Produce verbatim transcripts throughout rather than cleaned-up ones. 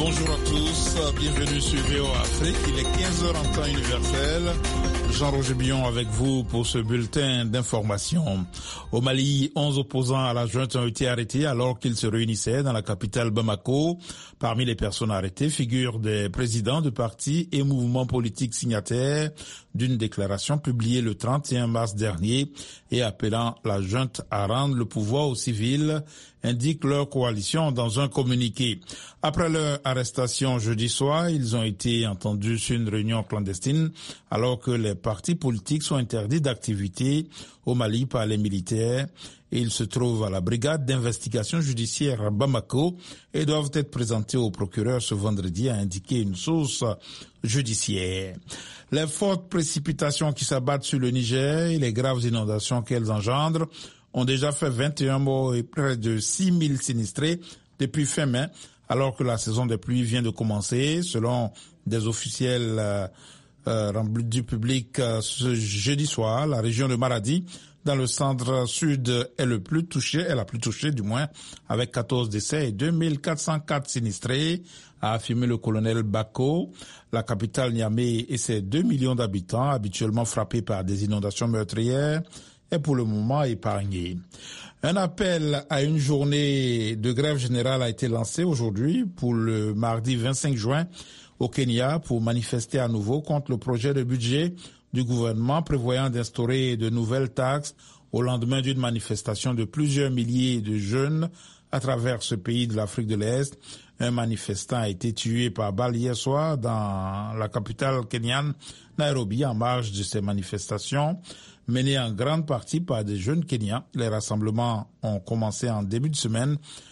Bonjour à tous, bienvenue sur V O A Afrique. Il est quinze heures en temps universel. Jean-Roger Billon avec vous pour ce bulletin d'information. Au Mali, onze opposants à la junte ont été arrêtés alors qu'ils se réunissaient dans la capitale Bamako. Parmi les personnes arrêtées figurent des présidents de partis et mouvements politiques signataires d'une déclaration publiée le trente et un mars dernier et appelant la junte à rendre le pouvoir aux civils, indique leur coalition dans un communiqué. Après leur arrestation jeudi soir, ils ont été entendus sur une réunion clandestine alors que les partis politiques sont interdits d'activité au Mali par les militaires et ils se trouvent à la brigade d'investigation judiciaire à Bamako et doivent être présentés au procureur ce vendredi, a indiqué une source judiciaire. Les fortes précipitations qui s'abattent sur le Niger et les graves inondations qu'elles engendrent ont déjà fait vingt et un morts et près de six mille sinistrés depuis fin mai, alors que la saison des pluies vient de commencer, selon des officiels euh, euh, rendus du public euh, ce jeudi soir. La région de Maradi, dans le centre sud, est le plus touchée, est la plus touchée du moins, avec quatorze décès et deux mille quatre cent quatre sinistrés, a affirmé le colonel Bako. La capitale Niamey et ses deux millions d'habitants, habituellement frappés par des inondations meurtrières, est pour le moment épargné. Un appel à une journée de grève générale a été lancé aujourd'hui pour le mardi vingt-cinq juin au Kenya pour manifester à nouveau contre le projet de budget du gouvernement prévoyant d'instaurer de nouvelles taxes au lendemain d'une manifestation de plusieurs milliers de jeunes à travers ce pays de l'Afrique de l'Est. Un manifestant a été tué par balle hier soir dans la capitale kenyane, Nairobi, en marge de ces manifestations menées en grande partie par des jeunes Kenyans. Les rassemblements ont commencé en début de semaine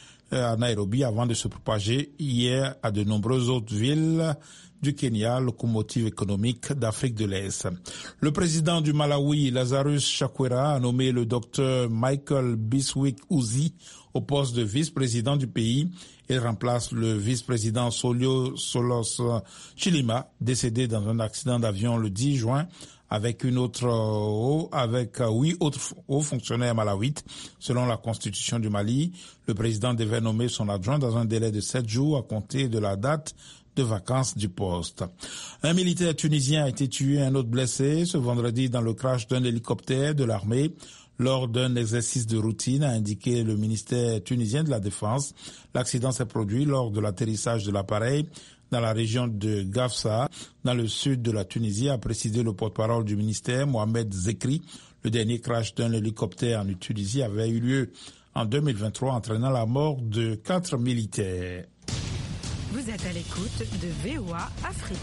à Nairobi avant de se propager hier à de nombreuses autres villes du Kenya, locomotive économique d'Afrique de l'Est. Le président du Malawi, Lazarus Chakwera, a nommé le docteur Michael Biswick Uzi au poste de vice-président du pays. Il remplace le vice-président Solio Solos Chilima, décédé dans un accident d'avion le dix juin, avec une autre haut, avec huit autres hauts fonctionnaires malawites. Selon la constitution du Mali, le président devait nommer son adjoint dans un délai de sept jours à compter de la date de vacances du poste. Un militaire tunisien a été tué et un autre blessé ce vendredi dans le crash d'un hélicoptère de l'armée lors d'un exercice de routine, a indiqué le ministère tunisien de la Défense. L'accident s'est produit lors de l'atterrissage de l'appareil dans la région de Gafsa, dans le sud de la Tunisie, a précisé le porte-parole du ministère, Mohamed Zekri. Le dernier crash d'un hélicoptère en Tunisie avait eu lieu en deux mille vingt-trois, entraînant la mort de quatre militaires. Vous êtes à l'écoute de V O A Afrique.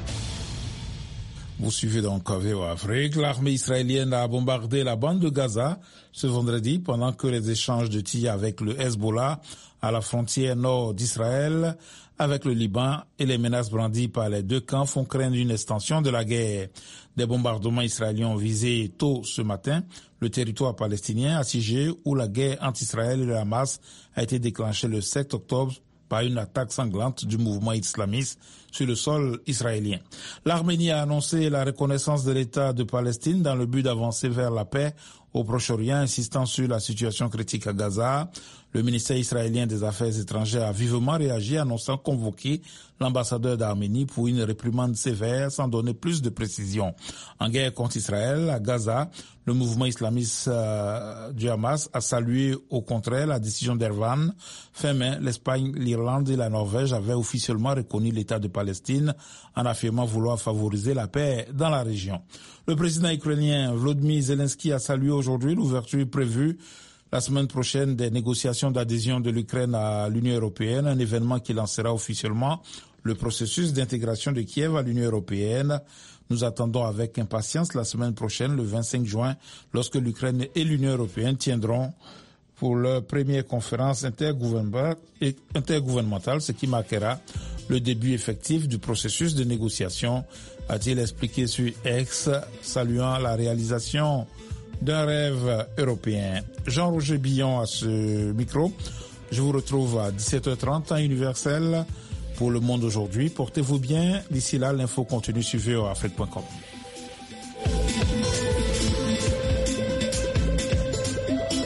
Vous suivez donc V O A Afrique. L'armée israélienne a bombardé la bande de Gaza ce vendredi pendant que les échanges de tirs avec le Hezbollah à la frontière nord d'Israël avec le Liban et les menaces brandies par les deux camps font craindre une extension de la guerre. Des bombardements israéliens ont visé tôt ce matin le territoire palestinien assiégé où la guerre entre Israël et le Hamas a été déclenchée le sept octobre par une attaque sanglante du mouvement islamiste sur le sol israélien. L'Arménie a annoncé la reconnaissance de l'État de Palestine dans le but d'avancer vers la paix au Proche-Orient, insistant sur la situation critique à Gaza. Le ministère israélien des Affaires étrangères a vivement réagi, annonçant convoquer l'ambassadeur d'Arménie pour une réprimande sévère sans donner plus de précisions. En guerre contre Israël, à Gaza, le mouvement islamiste euh, du Hamas a salué au contraire la décision d'Erdogan. Fin mai, l'Espagne, l'Irlande et la Norvège avaient officiellement reconnu l'État de Palestine en affirmant vouloir favoriser la paix dans la région. Le président ukrainien Volodymyr Zelensky a salué aujourd'hui l'ouverture prévue la semaine prochaine des négociations d'adhésion de l'Ukraine à l'Union européenne, un événement qui lancera officiellement le processus d'intégration de Kiev à l'Union européenne. Nous attendons avec impatience la semaine prochaine, le vingt-cinq juin, lorsque l'Ukraine et l'Union européenne tiendront pour leur première conférence intergouvernementale, ce qui marquera le début effectif du processus de négociation, a-t-il expliqué sur X, saluant la réalisation d'un rêve européen. Jean-Roger Billon à ce micro. Je vous retrouve à dix-sept heures trente, temps universel pour Le Monde aujourd'hui. Portez-vous bien. D'ici là, l'info continue sur v o a afrique point com.